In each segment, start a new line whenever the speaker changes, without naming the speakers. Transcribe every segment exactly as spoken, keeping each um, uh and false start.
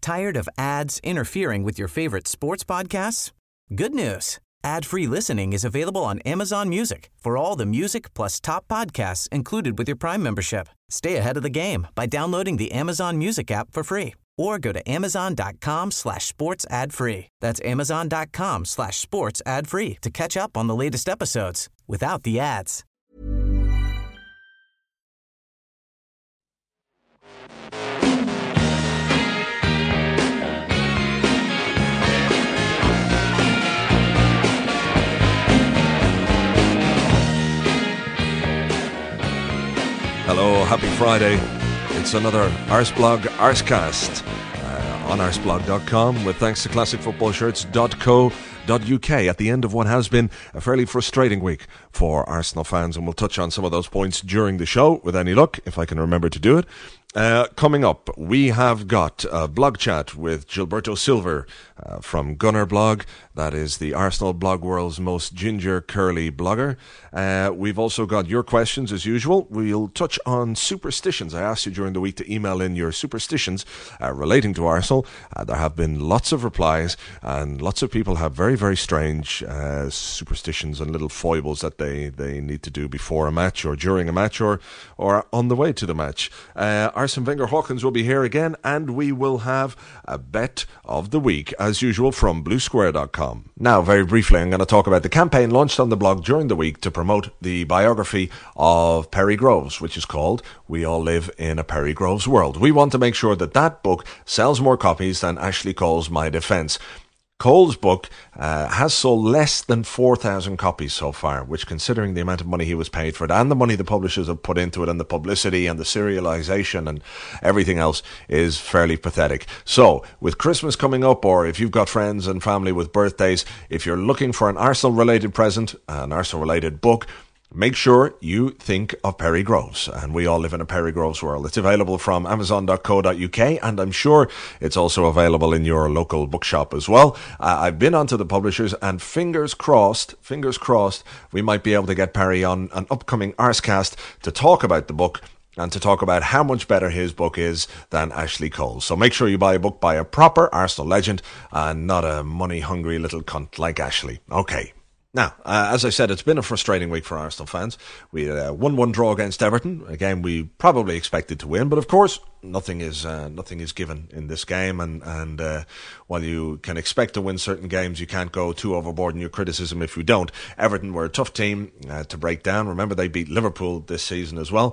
Tired of ads interfering with your favorite sports podcasts? Good news. Ad-free listening is available on Amazon Music for all the music plus top podcasts included with your Prime membership. Stay ahead of the game by downloading the Amazon Music app for free or go to amazon.com slash sports ad free. That's amazon.com slash sports ad free to catch up on the latest episodes without the ads.
Hello, happy Friday. It's another Arsblog Arscast uh, on arsblog dot com with thanks to classic football shirts dot co dot uk at the end of what has been a fairly frustrating week for Arsenal fans, and we'll touch on some of those points during the show with any luck, if I can remember to do it. Uh, coming up, we have got a blog chat with Gilberto Silver uh, from Gunner Blog. That is the Arsenal blog world's most ginger curly blogger. Uh, we've also got your questions as usual. We'll touch on superstitions. I asked you during the week to email in your superstitions uh, relating to Arsenal. Uh, there have been lots of replies, and lots of people have very, very strange uh, superstitions and little foibles that they, they need to do before a match or during a match or, or on the way to the match. Uh, Arsene Wenger Hawkins will be here again, and we will have a bet of the week, as usual, from blue square dot com. Now, very briefly, I'm going to talk about the campaign launched on the blog during the week to promote the biography of Perry Groves, which is called We All Live in a Perry Groves World. We want to make sure that that book sells more copies than Ashley Cole's My Defence. Cole's book uh, has sold less than four thousand copies so far, which, considering the amount of money he was paid for it and the money the publishers have put into it and the publicity and the serialization and everything else, is fairly pathetic. So, with Christmas coming up, or if you've got friends and family with birthdays, if you're looking for an Arsenal-related present, an Arsenal-related book, make sure you think of Perry Groves, and We All Live in a Perry Groves World. It's available from amazon dot co dot uk, and I'm sure it's also available in your local bookshop as well. Uh, I've been onto the publishers, and fingers crossed, fingers crossed, we might be able to get Perry on an upcoming Arscast to talk about the book and to talk about how much better his book is than Ashley Cole. So make sure you buy a book by a proper Arsenal legend and not a money-hungry little cunt like Ashley. Okay. Now, uh, as I said, it's been a frustrating week for Arsenal fans. We had a one one draw against Everton, a game we probably expected to win, but of course, nothing is uh, nothing is given in this game, and, and uh, while you can expect to win certain games, you can't go too overboard in your criticism if you don't. Everton were a tough team uh, to break down. Remember, they beat Liverpool this season as well,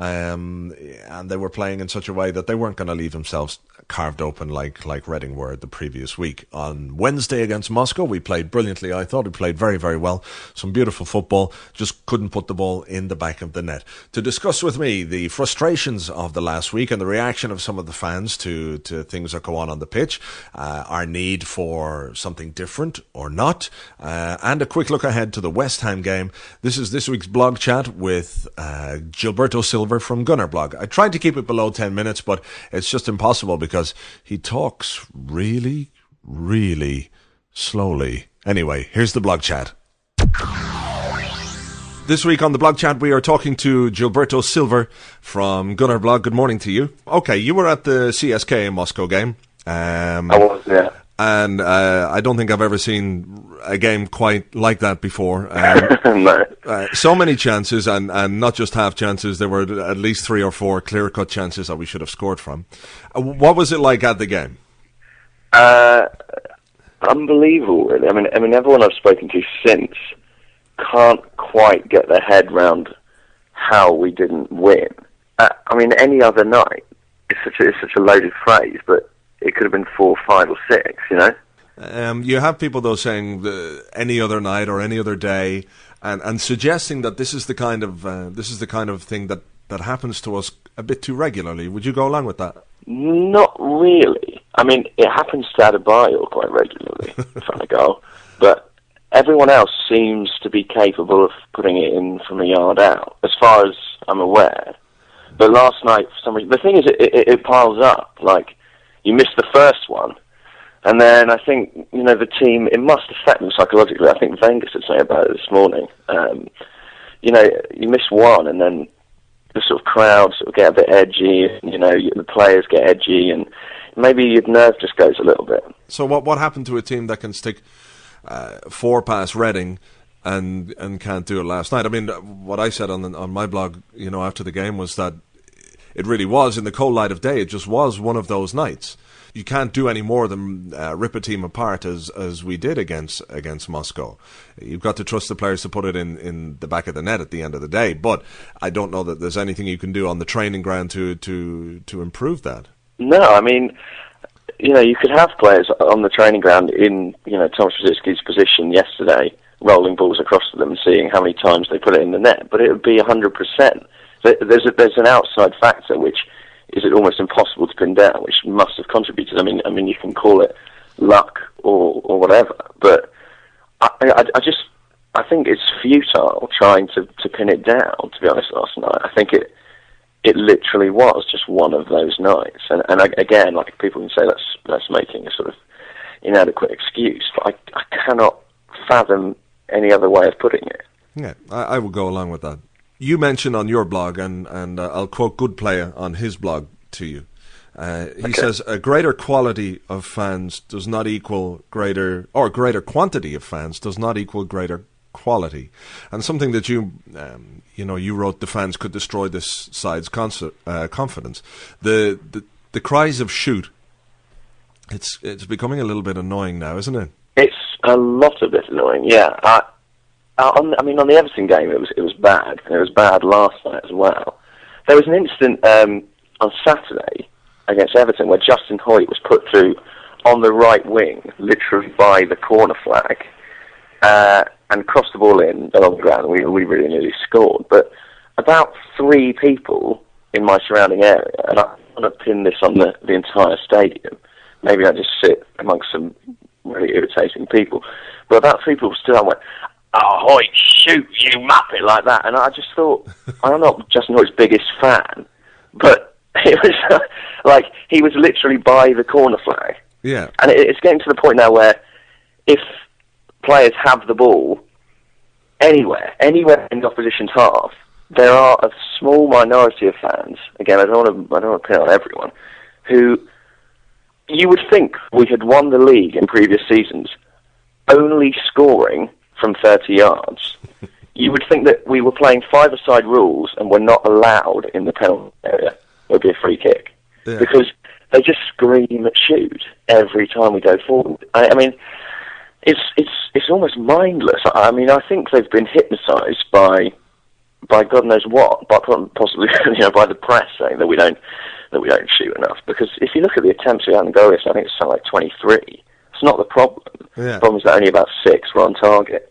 um, and they were playing in such a way that they weren't going to leave themselves carved open like, like Reading were the previous week. On Wednesday against Moscow, we played brilliantly. I thought we played very, very well. Some beautiful football, just couldn't put the ball in the back of the net. To discuss with me the frustrations of the last week and the reaction of some of the fans to, to things that go on on the pitch, uh, our need for something different or not, uh, and a quick look ahead to the West Ham game. This is this week's blog chat with uh, Gilberto Silver from Gunner Blog. I tried to keep it below ten minutes, but it's just impossible because he talks really, really slowly. Anyway, here's the blog chat. This week on the blog chat, we are talking to Gilberto Silver from Gunner Blog. Good morning to you. Okay, you were at the C S K A Moscow game. Um,
I was, yeah.
And uh, I don't think I've ever seen a game quite like that before. Um,
no.
uh, so many chances, and, and not just half chances. There were at least three or four clear-cut chances that we should have scored from. Uh, what was it like at the game?
Uh, unbelievable, really. I mean, I mean, everyone I've spoken to since can't quite get their head round how we didn't win. Uh, I mean, any other night, it's such a, it's such a loaded phrase, but it could have been four, five, or six, you know?
Um, you have people, though, saying the, any other night or any other day, and, and suggesting that this is the kind of uh, this is the kind of thing that, that happens to us a bit too regularly. Would you go along with that?
Not really. I mean, it happens to Adebayo quite regularly, trying to goal, but everyone else seems to be capable of putting it in from a yard out, as far as I'm aware. But last night, for some reason, the thing is, it, it, it piles up. Like, you missed the first one, and then I think, you know, the team, it must affect them psychologically. I think Wenger said something about it this morning. Um, you know, you miss one, and then the sort of crowd sort of get a bit edgy, and, you know, the players get edgy, and maybe your nerve just goes a little bit.
So what what happened to a team that can stick uh, four past Reading and and can't do it last night? I mean, what I said on the, on my blog, you know, after the game was that it really was, in the cold light of day, it just was one of those nights. You can't do any more than uh, rip a team apart as as we did against against Moscow. You've got to trust the players to put it in, in the back of the net at the end of the day. But I don't know that there's anything you can do on the training ground to to, to improve that.
No, I mean, you know, you could have players on the training ground in, you know, Tomasz Rosický's position yesterday, rolling balls across to them and seeing how many times they put it in the net, but it would be one hundred percent. There's, a, there's an outside factor which is it almost impossible to pin down, which must have contributed. I mean, I mean, you can call it luck or or whatever, but I, I, I just I think it's futile trying to, to pin it down. To be honest, last night I think it it literally was just one of those nights, and and I, again, like people can say that's that's making a sort of inadequate excuse, but I I cannot fathom any other way of putting it.
Yeah, I, I will go along with that. You mentioned on your blog, and, and uh, I'll quote Good Player on his blog to you. Uh, he okay. says, a greater quality of fans does not equal greater, or greater quantity of fans does not equal greater quality. And something that you, um, you know, you wrote, the fans could destroy this side's concert, uh, confidence. The, the the cries of shoot, it's it's becoming a little bit annoying now, isn't it?
It's a lot of bit annoying, yeah. I, Uh, on, I mean, on the Everton game, it was it was bad. It was bad last night as well. There was an incident um, on Saturday against Everton where Justin Hoyt was put through on the right wing, literally by the corner flag, uh, and crossed the ball in along the ground. We we really nearly scored. But about three people in my surrounding area, and I want to pin this on the, the entire stadium. Maybe I just sit amongst some really irritating people. But about three people stood up and went, "Oh, Hoyt, shoot, you muppet," like that. And I just thought, I'm not Justin Hoyt's biggest fan, but it was uh, like he was literally by the corner flag.
Yeah.
And it, it's getting to the point now where if players have the ball anywhere, anywhere in the opposition's half, there are a small minority of fans, again, I don't want to, I don't want to pin on everyone, who you would think we had won the league in previous seasons only scoring from thirty yards. You would think that we were playing five-a-side rules and were not allowed in the penalty area. It would be a free kick. Yeah. Because they just scream at shoot every time we go forward. I, I mean, it's it's it's almost mindless. I, I mean, I think they've been hypnotised by by God knows what, by possibly you know by the press saying that we don't that we don't shoot enough. Because if you look at the attempts we had in goal, I think it's something like twenty-three. It's not the problem.
Yeah.
The problem is that only about six were on target.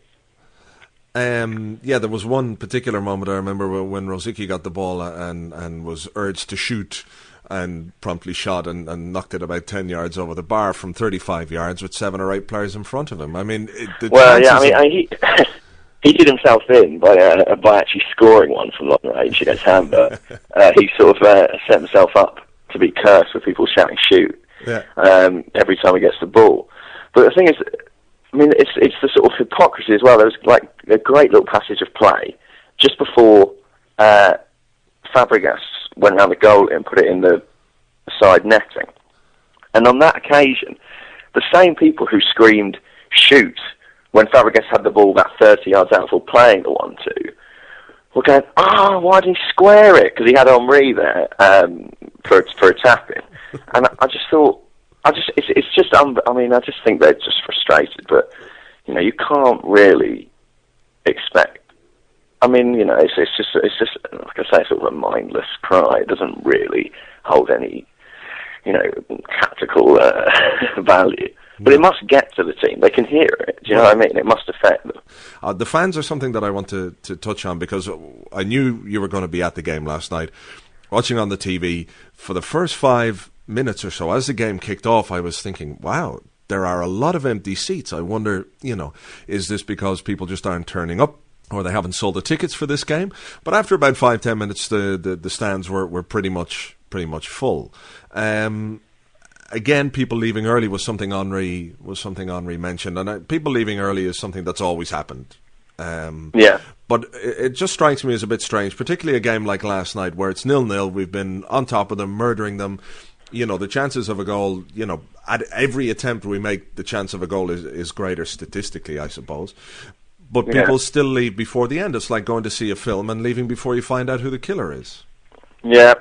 Um, yeah, there was one particular moment I remember when Rosický got the ball and, and was urged to shoot and promptly shot and, and knocked it about ten yards over the bar from thirty-five yards with seven or eight players in front of him. I mean, it, the
well, yeah, I mean, I, he he did himself in by uh, by actually scoring one from long range against Hamburg. uh, he sort of uh, set himself up to be cursed with people shouting "shoot"
yeah.
um, every time he gets the ball. But the thing is, I mean, it's it's the sort of hypocrisy as well. There was like a great little passage of play just before uh, Fabregas went around the goal and put it in the side netting. And on that occasion, the same people who screamed "shoot" when Fabregas had the ball about thirty yards out for playing the one two were going, "Oh, why did he square it?" Because he had Henry there um, for for a tap-in. And I, I just thought, I just, it's, it's just, um, I mean, I just think they're just frustrated, but, you know, you can't really expect, I mean, you know, it's, it's just, it's just, like I say, sort of a mindless cry. It doesn't really hold any, you know, tactical uh, value. But it must get to the team. They can hear it. Do you know what I mean? It must affect them.
Uh, the fans are something that I want to, to touch on because I knew you were going to be at the game last night. Watching on the T V, for the first five minutes or so, as the game kicked off, I was thinking, wow, there are a lot of empty seats. I wonder, you know, is this because people just aren't turning up or they haven't sold the tickets for this game? But after about five, ten minutes, the, the, the stands were, were pretty much pretty much full. Um, again, people leaving early was something Henry was something Henry mentioned, and uh, people leaving early is something that's always happened. Um,
yeah.
But it, it just strikes me as a bit strange, particularly a game like last night where it's nil-nil. We've been on top of them, murdering them. you know, the chances of a goal, you know, at every attempt we make, the chance of a goal is, is greater statistically, I suppose. But
Yeah.
people still leave before the end. It's like going to see a film and leaving before you find out who the killer is.
Yeah.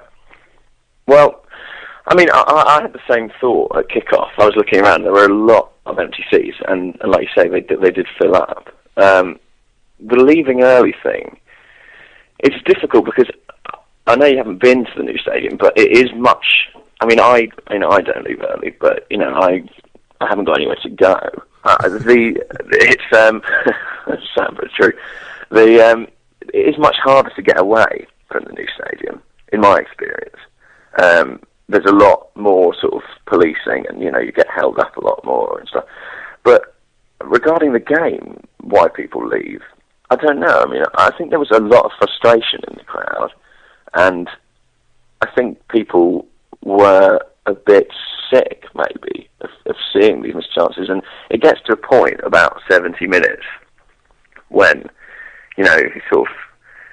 Well, I mean, I, I had the same thought at kickoff. I was looking around. There were a lot of empty seats, and, and like you say, they did, they did fill up. Um, the leaving early thing, it's difficult because I know you haven't been to the new stadium, but it is much. I mean, I you know I don't leave early, but you know I I haven't got anywhere to go. Uh, the it's um that's sad but true. The um it is much harder to get away from the new stadium, in my experience. Um, there's a lot more sort of policing, and you know you get held up a lot more and stuff. But regarding the game, why people leave, I don't know. I mean, I think there was a lot of frustration in the crowd, and I think people were a bit sick, maybe, of, of seeing these missed chances. And it gets to a point about seventy minutes when, you know, you sort of,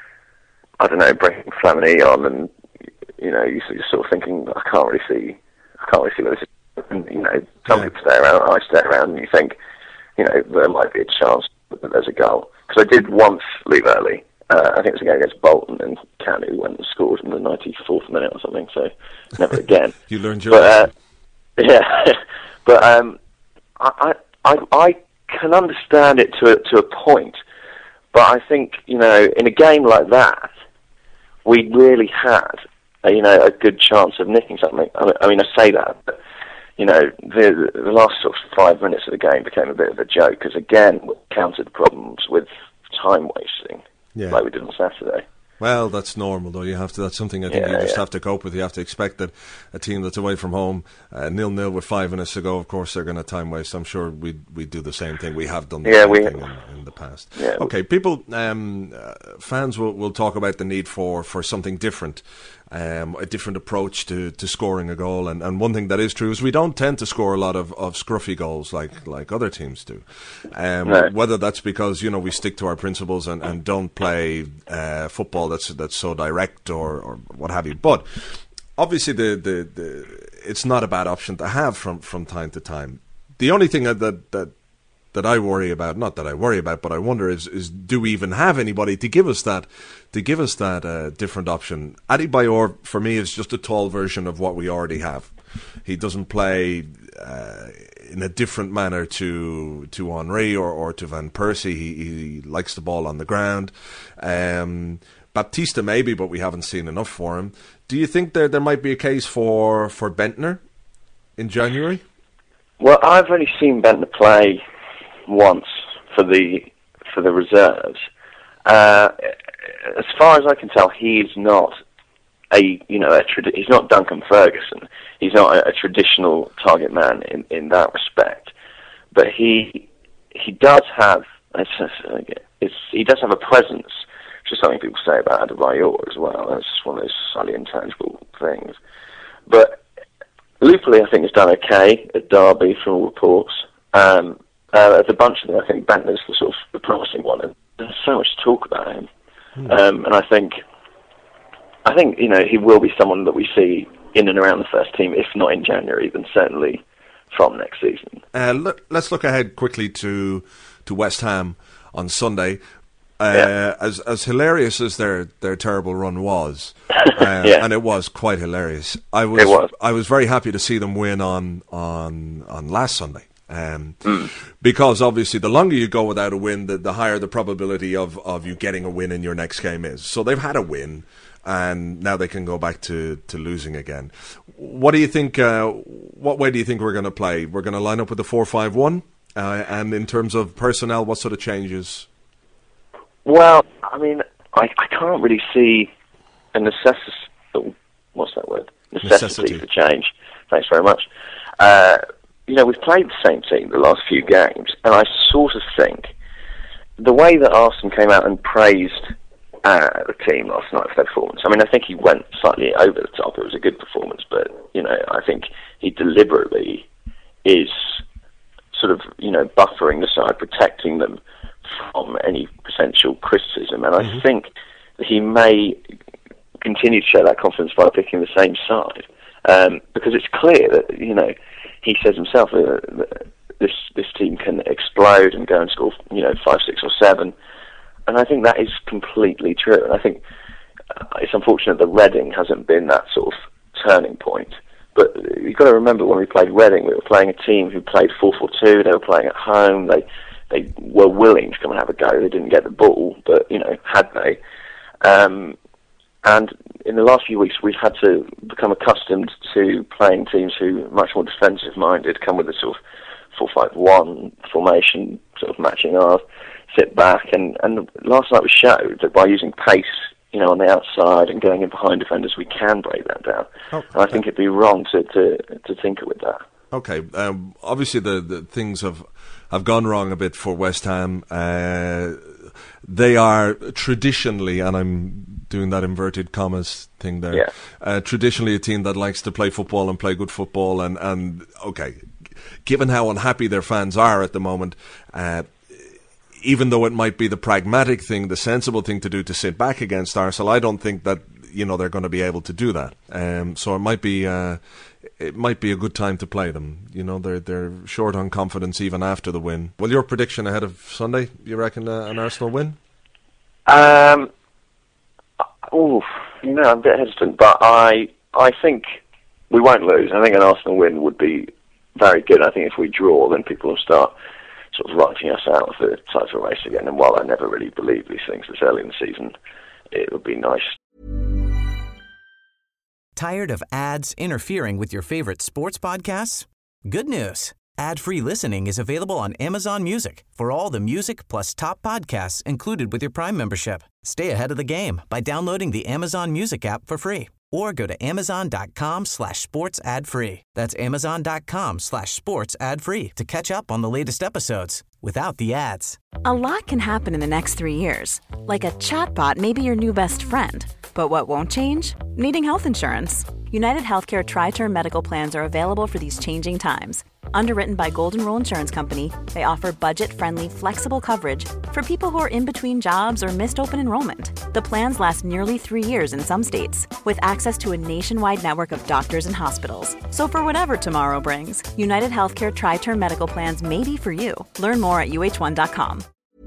I don't know, breaking Flamini on, and you know, you- you're sort of thinking, I can't really see, I can't really see where this is. And, you know, some
Yeah.
people stay around, I stay around, and you think, you know, there might be a chance that there's a goal. Because I did once leave early. Uh, I think it was a game against Bolton, and Canu went and scored in the ninety-fourth minute or something, so never again.
You learned your
But,
lesson.
uh, yeah, but um, I, I, I can understand it to a, to a point, but I think, you know, in a game like that, we really had, a, you know, a good chance of nicking something. I mean, I, mean, I say that, but, you know, the, the last sort of five minutes of the game became a bit of a joke, because again, we encountered problems with time wasting,
Yeah.
like we did on Saturday.
Well, that's normal, though. You have to. That's something I think
Yeah,
you just
yeah.
have to cope with. You have to expect that a team that's away from home, uh, nil nil with five minutes to go, of course, they're going to time waste. I'm sure we we do the same thing. We have done the
Yeah,
same
we-
thing in, in the past.
Yeah.
Okay, people, um, uh, fans will, will talk about the need for, for something different, um, a different approach to, to scoring a goal. And, and one thing that is true is we don't tend to score a lot of, of scruffy goals like like other teams do. Um,
No.
Whether that's because, you know, we stick to our principles and, and don't play uh, football that's that's so direct or, or what have you. But obviously, the, the, the it's not a bad option to have from, from time to time. The only thing that that that I worry about, not that I worry about, but I wonder is is do we even have anybody to give us that to give us that uh, different option? Adebayor for me is just a tall version of what we already have. He doesn't play uh, in a different manner to to Henry or, or to Van Persie. He, he likes the ball on the ground. Um, Baptista maybe, but we haven't seen enough for him. Do you think there there might be a case for for Bentner in January?
Well, I've only seen Bentner play once for the for the reserves. Uh, as far as I can tell, he's not a you know a tradi- he's not Duncan Ferguson. He's not a, a traditional target man in, in that respect. But he he does have it's, it's, he does have a presence, which is something people say about Adebayor as well. That's one of those slightly intangible things. But Lupoli, I think, has done okay at Derby from all reports. Um, uh, the bunch of them, I think Bentner's the sort of the promising one, and there's so much talk about him.
Hmm.
Um, and I think, I think you know, he will be someone that we see in and around the first team, if not in January, then certainly from next season.
Uh, look, let's look ahead quickly to to West Ham on Sunday. Uh,
Yeah.
As as hilarious as their, their terrible run was, uh,
Yeah.
and it was quite hilarious. I was,
It was.
I was very happy to see them win on on on last Sunday, um,
Mm.
because obviously the longer you go without a win, the, the higher the probability of, of you getting a win in your next game is. So they've had a win, and now they can go back to, to losing again. What do you think? Uh, what way do you think we're going to play? We're going to line up with the four five one, uh, and in terms of personnel, what sort of changes?
Well, I mean, I, I can't really see a necessity. Oh, what's that word? Necessity,
Necessity.
for change. Thanks very much. Uh, you know, we've played the same team the last few games, and I sort of think the way that Arsene came out and praised uh, the team last night for their performance. I mean, I think he went slightly over the top. It was a good performance, but you know, I think he deliberately is sort of, you know, buffering the side, protecting them from any potential criticism. And
Mm-hmm.
I think that he may continue to show that confidence by picking the same side. Um, because it's clear that, you know, he says himself uh, that this this team can explode and go and score, you know, five, six, or seven, and I think that is completely true. And I think uh, it's unfortunate that Reading hasn't been that sort of turning point. But you've got to remember, when we played Reading, we were playing a team who played four four two. They were playing at home. They they were willing to come and have a go. They didn't get the ball, but, you know, had they? Um, and in the last few weeks, we've had to become accustomed to playing teams who are much more defensive-minded, come with a sort of four five one formation, sort of matching ours, sit back. And, and last night we showed that by using pace, you know, on the outside and going in behind defenders, we can break that down. Oh, and I think it'd be wrong to, to, to tinker with that.
Okay, um, obviously the, the things have have gone wrong a bit for West Ham. Uh, they are traditionally, and I'm doing that inverted commas thing there,
yeah.
uh, traditionally a team that likes to play football and play good football. And, and okay, given how unhappy their fans are at the moment, uh, even though it might be the pragmatic thing, the sensible thing to do to sit back against Arsenal, I don't think that, you know, they're going to be able to do that. Um, so it might be uh, it might be a good time to play them. You know, they're they're short on confidence even after the win. Well, your prediction ahead of Sunday, you reckon uh, an Arsenal win?
Um, oh, you know, I'm a bit hesitant, but I I think we won't lose. I think an Arsenal win would be very good. I think if we draw, then people will start sort of writing us out of the title race again. And while I never really believe these things this early in the season, it would be nice.
Tired of ads interfering with your favorite sports podcasts? Good news. Ad-free listening is available on Amazon Music for all the music plus top podcasts included with your Prime membership. Stay ahead of the game by downloading the Amazon Music app for free or go to amazon.com slash sports ad free. That's amazon.com slash sports ad free to catch up on the latest episodes without the ads.
A lot can happen in the next three years. Like a chatbot may be your new best friend. But what won't change? Needing health insurance. United Healthcare Tri-Term Medical Plans are available for these changing times. Underwritten by Golden Rule Insurance Company, they offer budget-friendly, flexible coverage for people who are in between jobs or missed open enrollment. The plans last nearly three years in some states, with access to a nationwide network of doctors and hospitals. So for whatever tomorrow brings, United Healthcare Tri-Term Medical Plans may be for you. Learn more at U H one dot com.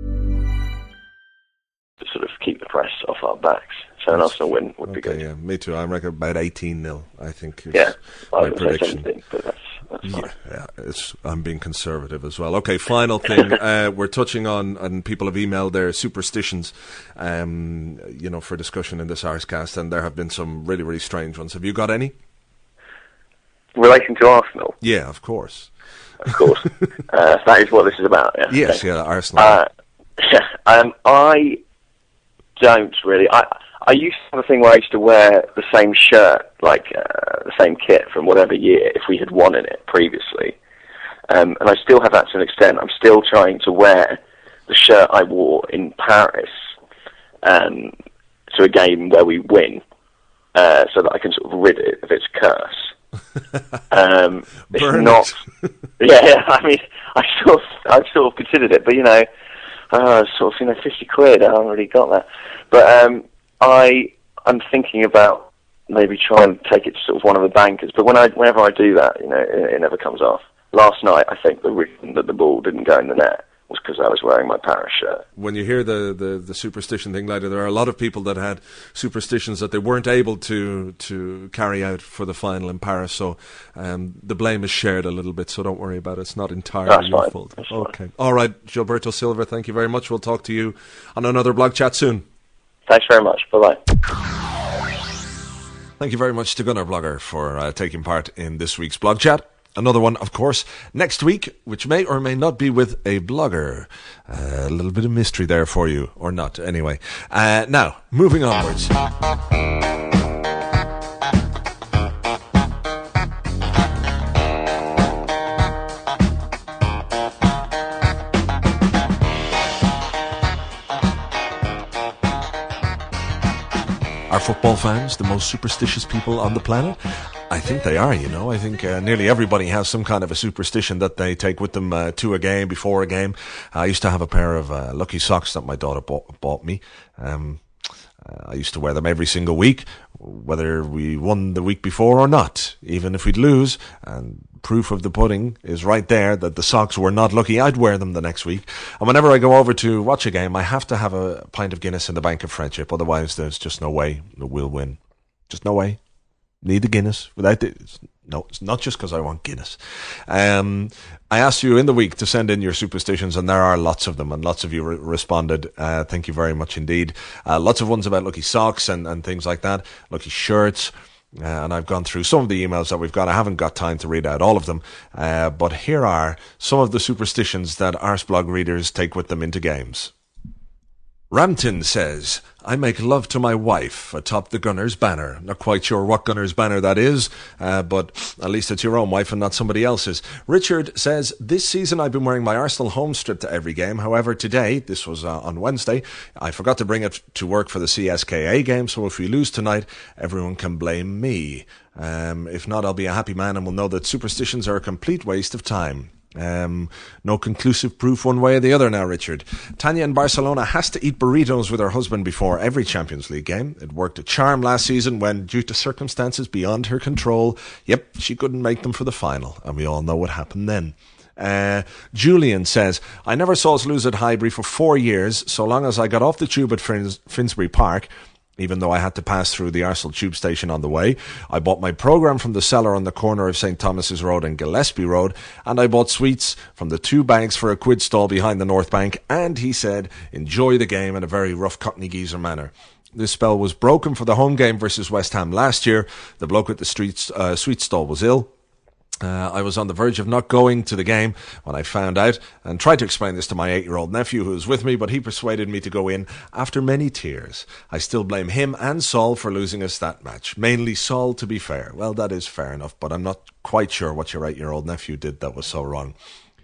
To sort of keep the press off our backs. So an Arsenal win would
okay,
be good.
Yeah, me too. I reckon about eighteen nil, I think, is
yeah,
my prediction.
seventeen, but that's, that's
yeah, yeah it's, I'm being conservative as well. Okay, final thing. uh, we're touching on, and people have emailed their superstitions, um, you know, for discussion in this Arscast, and there have been some really, really strange ones. Have you got any?
Relating to Arsenal?
Yeah, of course.
Of course. uh, that is what this is about, yeah.
Yes,
okay.
yeah, Arsenal.
Uh, yeah, um, I don't really... I, I used to have a thing where I used to wear the same shirt, like uh, the same kit from whatever year, if we had won in it previously. Um, and I still have that to an extent. I'm still trying to wear the shirt I wore in Paris um, to a game where we win, uh, so that I can sort of rid it of its curse. Um, it's
Burn
not.
It.
yeah, yeah, I mean, I sort of, I've sort of considered it, but you know, uh, sort of, you know, fifty quid. I haven't really got that, but. Um, I I'm thinking about maybe trying to take it to sort of one of the bankers, but when I whenever I do that, you know, it, it never comes off. Last night, I think the reason that the ball didn't go in the net was because I was wearing my Paris shirt.
When you hear the, the, the superstition thing later, there are a lot of people that had superstitions that they weren't able to to carry out for the final in Paris, so um, the blame is shared a little bit, so don't worry about it. It's not entirely
That's
your
fine.
fault.
That's
okay.
fine.
All right, Gilberto Silva, thank you very much. We'll talk to you on another blog chat soon.
Thanks very much. Bye-bye.
Thank you very much to Gunnar Blogger for uh, taking part in this week's blog chat. Another one, of course, next week, which may or may not be with a blogger. Uh, a little bit of mystery there for you, or not, anyway. Uh, now, moving onwards. Are football fans the most superstitious people on the planet? I think they are, you know. I think uh, nearly everybody has some kind of a superstition that they take with them uh, to a game, before a game. I used to have a pair of uh, lucky socks that my daughter bought, bought me. Um, uh, I used to wear them every single week. whether we won the week before or not, even if we'd lose, and proof of the pudding is right there that the Sox were not lucky, I'd wear them the next week. And whenever I go over to watch a game, I have to have a pint of Guinness in the Bank of Friendship, otherwise there's just no way that we'll win. Just no way. Need the Guinness. Without the, no, it's not just because I want Guinness. Um, I asked you in the week to send in your superstitions, and there are lots of them, and lots of you re- responded. Uh, thank you very much indeed. Uh, lots of ones about lucky socks and, and things like that, lucky shirts. Uh, and I've gone through some of the emails that we've got. I haven't got time to read out all of them, uh, but here are some of the superstitions that Arsblog readers take with them into games. Ramtin says, I make love to my wife atop the Gunners banner. Not quite sure what Gunners banner that is, uh, but at least it's your own wife and not somebody else's. Richard says, this season I've been wearing my Arsenal home strip to every game. However, today, this was uh, on Wednesday, I forgot to bring it to work for the C S K A game, so if we lose tonight, everyone can blame me. Um, if not, I'll be a happy man and will know that superstitions are a complete waste of time. Um, no conclusive proof one way or the other now, Richard. Tanya in Barcelona has to eat burritos with her husband before every Champions League game. It worked a charm last season when, due to circumstances beyond her control, yep, she couldn't make them for the final, and we all know what happened then. Uh, Julian says, I never saw us lose at Highbury for four years, so long as I got off the tube at Fins- Finsbury Park. Even though I had to pass through the Arsenal tube station on the way, I bought my programme from the cellar on the corner of Saint Thomas's Road and Gillespie Road, and I bought sweets from the two banks for a quid stall behind the North Bank, and he said, enjoy the game in a very rough Cockney geezer manner. This spell was broken for the home game versus West Ham last year. The bloke at the street, uh, sweet stall was ill. Uh, I was on the verge of not going to the game when I found out, and tried to explain this to my eight-year-old nephew who was with me, but he persuaded me to go in after many tears. I still blame him and Saul for losing us that match. Mainly Saul, to be fair. Well, that is fair enough, but I'm not quite sure what your eight-year-old nephew did that was so wrong.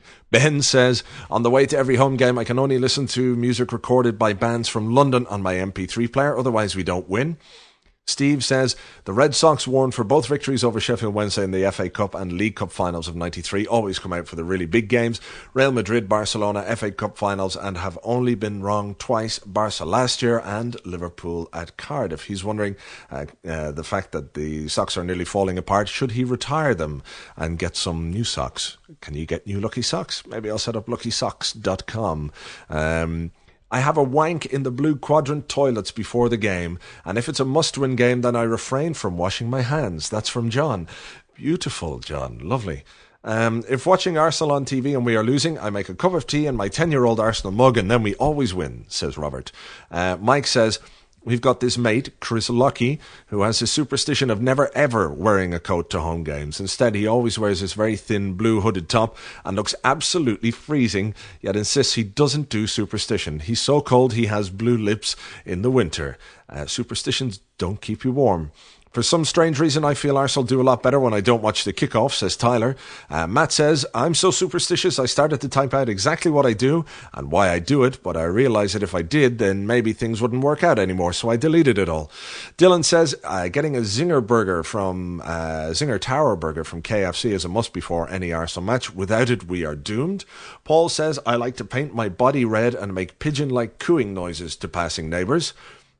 Ben says, on the way to every home game, I can only listen to music recorded by bands from London on my M P three player, otherwise we don't win. Steve says, the Red Sox won for both victories over Sheffield Wednesday in the F A Cup and League Cup finals of ninety-three. Always come out for the really big games. Real Madrid, Barcelona, F A Cup finals, and have only been wrong twice. Barca last year and Liverpool at Cardiff. He's wondering uh, uh, the fact that the socks are nearly falling apart. Should he retire them and get some new socks? Can you get new lucky socks? Maybe I'll set up lucky socks dot com. Um... I have a wank in the blue quadrant toilets before the game, and if it's a must-win game, then I refrain from washing my hands. That's from John. Beautiful, John. Lovely. Um, if watching Arsenal on T V and we are losing, I make a cup of tea and my ten-year-old Arsenal mug, and then we always win, says Robert. Uh, Mike says, we've got this mate, Chris Lucky, who has his superstition of never ever wearing a coat to home games. Instead, he always wears this very thin blue hooded top and looks absolutely freezing, yet insists he doesn't do superstition. He's so cold he has blue lips in the winter. Uh, superstitions don't keep you warm. For some strange reason, I feel Arsenal do a lot better when I don't watch the kickoff, says Tyler. Uh, Matt says, I'm so superstitious I started to type out exactly what I do and why I do it, but I realised that if I did, then maybe things wouldn't work out anymore, so I deleted it all. Dylan says, uh, getting a Zinger burger from, uh, Zinger Tower burger from K F C is a must before any Arsenal match. Without it, we are doomed. Paul says, I like to paint my body red and make pigeon-like cooing noises to passing neighbours.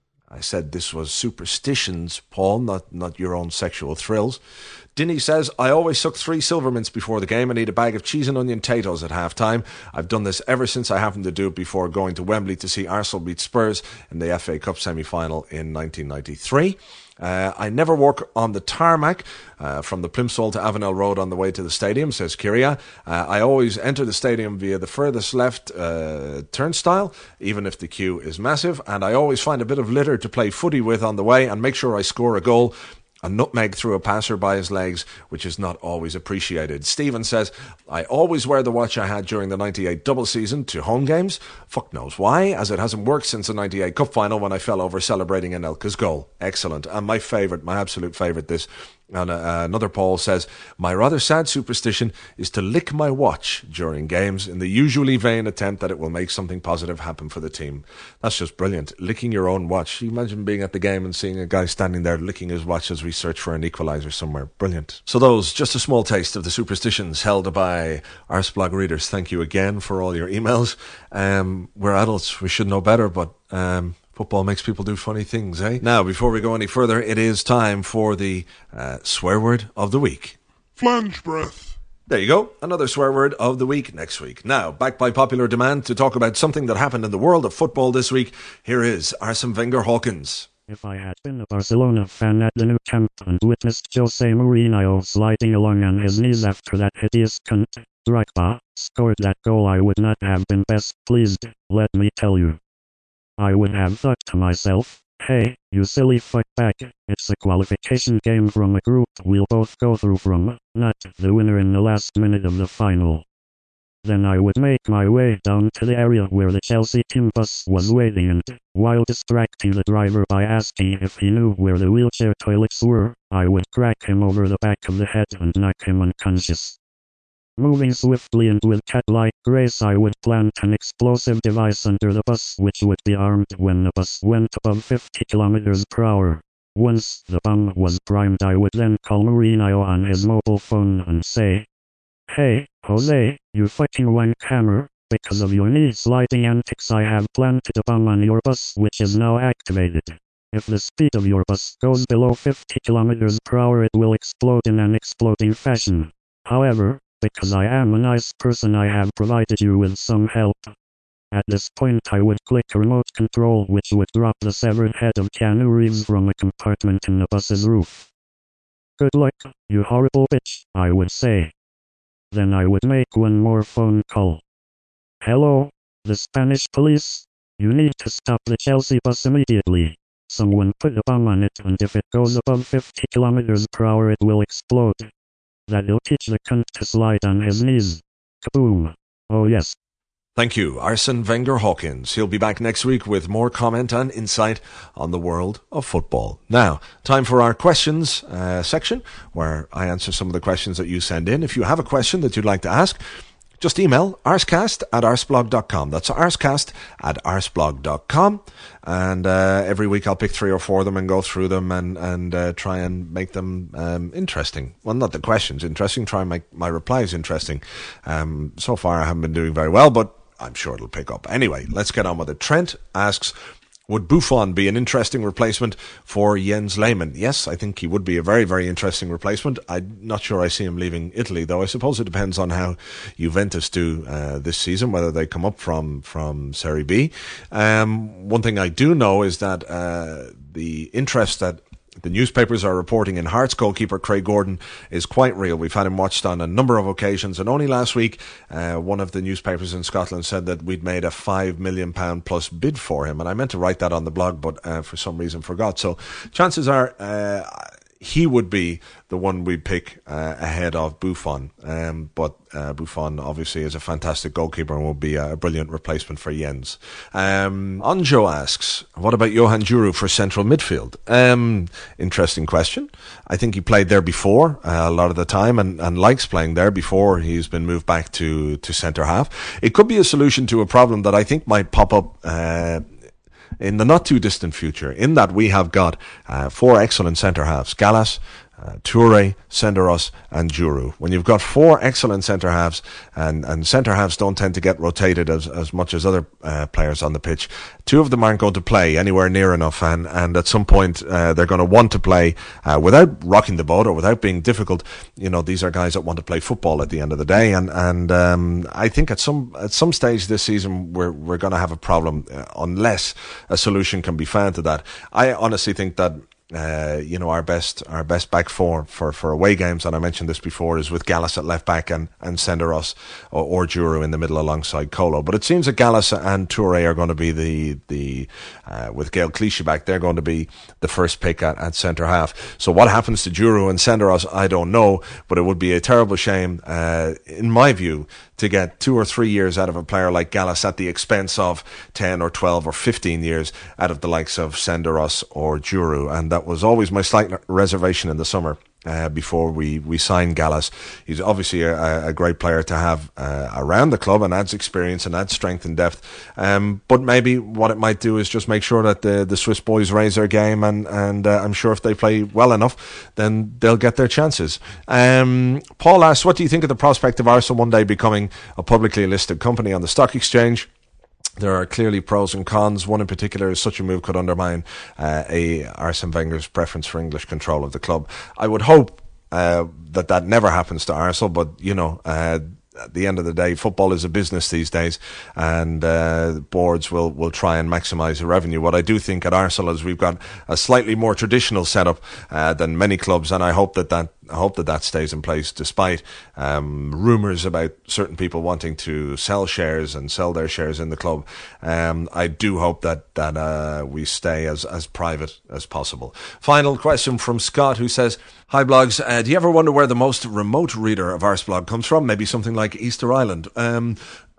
I said this was superstitions, Paul, not not your own sexual thrills. Dinny says, I always suck three silver mints before the game and eat a bag of cheese and onion potatoes at half-time. I've done this ever since I happened to do it before going to Wembley to see Arsenal beat Spurs in the F A Cup semi-final in nineteen ninety-three. Uh, I never walk on the tarmac uh, from the Plimsoll to Avenel Road on the way to the stadium, says Kyria. Uh, I always enter the stadium via the furthest left uh, turnstile, even if the queue is massive. And I always find a bit of litter to play footy with on the way and make sure I score a goal. A nutmeg through a passer by his legs, which is not always appreciated. Stephen says, I always wear the watch I had during the ninety-eight double season to home games. Fuck knows why, as it hasn't worked since the ninety-eight Cup final when I fell over celebrating Anelka's goal. Excellent. And my favourite, my absolute favourite, this. And uh, another Paul says, my rather sad superstition is to lick my watch during games in the usually vain attempt that it will make something positive happen for the team. That's just brilliant. Licking your own watch. You imagine being at the game and seeing a guy standing there licking his watch as we search for an equaliser somewhere. Brilliant. So those, just a small taste of the superstitions held by Arsblog readers. Thank you again for all your emails. Um, we're adults. We should know better, but um, Football makes people do funny things, eh? Now, before we go any further, it is time for the uh, swear word of the week.
Flange breath.
There you go, another swear word of the week next week. Now, back by popular demand to talk about something that happened in the world of football this week, here is Arsene Wenger Hawkins.
If I had been a Barcelona fan at the Nou Camp and witnessed Jose Mourinho sliding along on his knees after that hideous cunt, Drogba, scored that goal, I would not have been best pleased, let me tell you. I would have thought to myself, hey, you silly fuckbag, it's a qualification game from a group we'll both go through from, not the winner in the last minute of the final. Then I would make my way down to the area where the Chelsea team bus was waiting and, while distracting the driver by asking if he knew where the wheelchair toilets were, I would crack him over the back of the head and knock him unconscious. Moving swiftly and with cat-like grace, I would plant an explosive device under the bus which would be armed when the bus went above fifty kilometers per hour. Once the bomb was primed, I would then call Mourinho on his mobile phone and say, "Hey, Jose, you fucking wankhammer, because of your knee-sliding antics I have planted a bomb on your bus which is now activated. If the speed of your bus goes below fifty kilometers per hour it will explode in an exploding fashion. However, because I am a nice person I have provided you with some help." At this point I would click a remote control which would drop the severed head of Keanu Reeves from a compartment in the bus's roof. "Good luck, you horrible bitch," I would say. Then I would make one more phone call. "Hello, the Spanish police? You need to stop the Chelsea bus immediately. Someone put a bomb on it and if it goes above fifty kilometers per hour it will explode. That'll teach the cunt to slide on his knees. Kaboom. Oh yes."
Thank you, Arsene Wenger Hawkins. He'll be back next week with more comment and insight on the world of football. Now, time for our questions uh, section, where I answer some of the questions that you send in. If you have a question that you'd like to ask, just email arscast at arsblog dot com. That's arscast at arsblog dot com. And uh, every week I'll pick three or four of them and go through them and, and uh, try and make them um, interesting. Well, not the questions interesting, try and make my replies interesting. Um, so far I haven't been doing very well, but I'm sure it'll pick up. Anyway, let's get on with it. Trent asks, would Buffon be an interesting replacement for Jens Lehmann? Yes, I think he would be a very, very interesting replacement. I'm not sure I see him leaving Italy, though. I suppose it depends on how Juventus do uh, this season, whether they come up from, from Serie B. Um, one thing I do know is that uh, the interest that the newspapers are reporting in Hearts goalkeeper Craig Gordon is quite real. We've had him watched on a number of occasions, and only last week uh, one of the newspapers in Scotland said that we'd made a five million pounds plus bid for him, and I meant to write that on the blog but uh, for some reason forgot. So chances are uh, he would be the one we'd pick uh, ahead of Buffon, um, but uh, Buffon obviously is a fantastic goalkeeper and will be a brilliant replacement for Jens. Um, Anjo asks, what about Johan Djourou for central midfield? Um, interesting question. I think he played there before uh, a lot of the time and, and likes playing there before he's been moved back to, to centre half. It could be a solution to a problem that I think might pop up uh, in the not too distant future, in that we have got uh, four excellent centre halves: Gallas, Uh, Toure, Senderos and Djourou. When you've got four excellent centre halves, and, and centre halves don't tend to get rotated as, as much as other uh, players on the pitch, two of them aren't going to play anywhere near enough, and, and at some point uh, they're going to want to play uh, without rocking the boat or without being difficult. You know, these are guys that want to play football at the end of the day, and and um, I think at some at some stage this season we're we're going to have a problem uh, unless a solution can be found to that. I honestly think that Uh, you know, our best our best back four for, for away games, and I mentioned this before, is with Gallas at left back and, and Senderos or, or Djourou in the middle alongside Kolo. But it seems that Gallas and Toure are going to be the, the uh, with Gael Clichy back, they're going to be the first pick at, at centre half. So what happens to Djourou and Senderos, I don't know, but it would be a terrible shame, uh, in my view, to get two or three years out of a player like Gallas at the expense of ten or twelve or fifteen years out of the likes of Senderos or Djourou. And that was always my slight reservation in the summer uh, before we, we signed Gallas. He's obviously a, a great player to have uh, around the club and adds experience and adds strength and depth. Um, but maybe what it might do is just make sure that the, the Swiss boys raise their game, and, and uh, I'm sure if they play well enough, then they'll get their chances. Um, Paul asks, what do you think of the prospect of Arsenal one day becoming a publicly listed company on the stock exchange? there are clearly pros and cons. One in particular is such a move could undermine uh, a Arsene Wenger's preference for English control of the club. I would hope uh, that that never happens to Arsenal, but, you know, uh, at the end of the day, football is a business these days, and uh, boards will, will try and maximise the revenue. What I do think at Arsenal is we've got a slightly more traditional setup uh, than many clubs, and I hope that that I hope that that stays in place, despite um, rumours about certain people wanting to sell shares and sell their shares in the club. Um, I do hope that that uh, we stay as as private as possible. Final question from Scott, who says, "Hi blogs, uh, do you ever wonder where the most remote reader of Arseblog comes from? Maybe something like Easter Island." Um,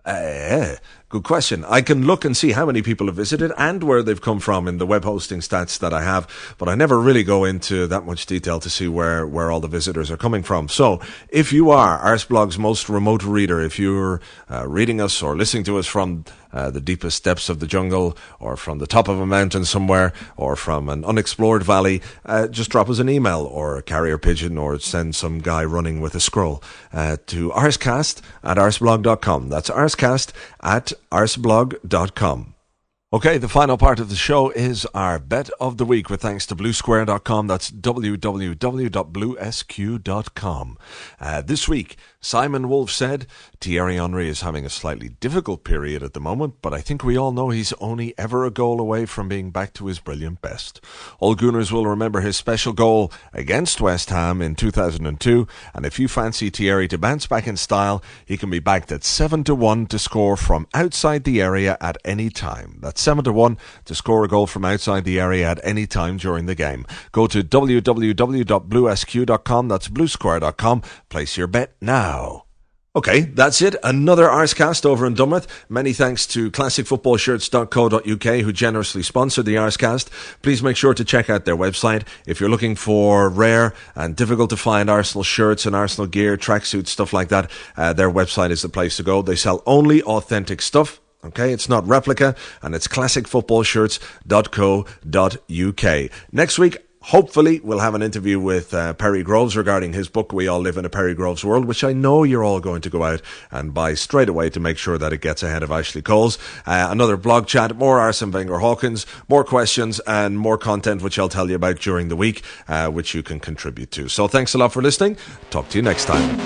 uh, good question. I can look and see how many people have visited and where they've come from in the web hosting stats that I have, but I never really go into that much detail to see where, where all the visitors are coming from. So if you are Arseblog's most remote reader, if you're uh, reading us or listening to us from uh, the deepest depths of the jungle, or from the top of a mountain somewhere, or from an unexplored valley, uh, just drop us an email or a carrier pigeon, or send some guy running with a scroll uh, to arscast at arseblog dot com. That's arscast at arseblog dot com. Okay, the final part of the show is our bet of the week, with thanks to blue square dot com. That's w w w dot blue s q dot com. Uh, this week, Simon Wolf said Thierry Henry is having a slightly difficult period at the moment, but I think we all know he's only ever a goal away from being back to his brilliant best. All Gooners will remember his special goal against West Ham in two thousand two, and if you fancy Thierry to bounce back in style, he can be backed at seven to one to score from outside the area at any time. That's seven to one to score a goal from outside the area at any time during the game. Go to w w w dot blue s q dot com, that's blue square dot com. Place your bet now. Okay, that's it. Another Arscast over in Dunmouth. Many thanks to classic football shirts dot co dot u k, who generously sponsored the Arscast. Please make sure to check out their website if you're looking for rare and difficult to find Arsenal shirts and Arsenal gear, tracksuits, stuff like that. Uh, their website is the place to go. They sell only authentic stuff. Okay, it's not replica, and it's classic football shirts dot co dot u k. Next week, hopefully, we'll have an interview with uh, Perry Groves regarding his book, We All Live in a Perry Groves World, which I know you're all going to go out and buy straight away to make sure that it gets ahead of Ashley Coles. Uh, another blog chat, more Arsene Wenger Hawkins, more questions and more content, which I'll tell you about during the week, uh, which you can contribute to. So thanks a lot for listening. Talk to you next time.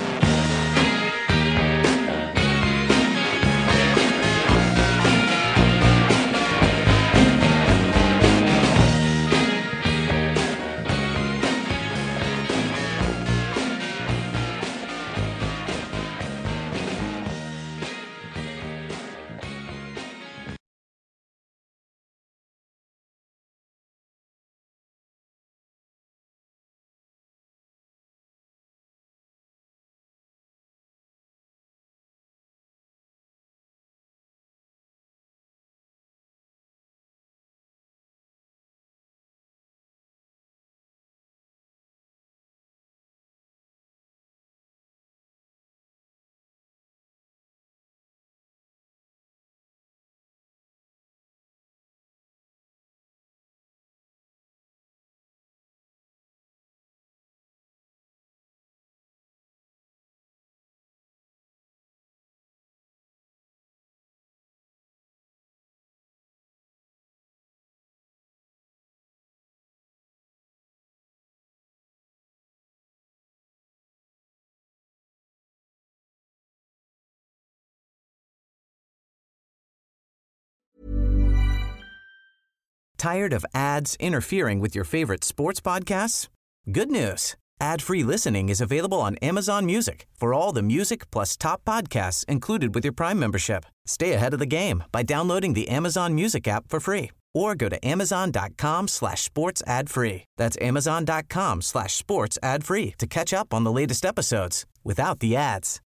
Tired of ads interfering with your favorite sports podcasts? Good news. Ad-free listening is available on Amazon Music for all the music plus top podcasts included with your Prime membership. Stay ahead of the game by downloading the Amazon Music app for free, or go to amazon.com slash sports ad free. That's amazon.com slash sports ad free to catch up on the latest episodes without the ads.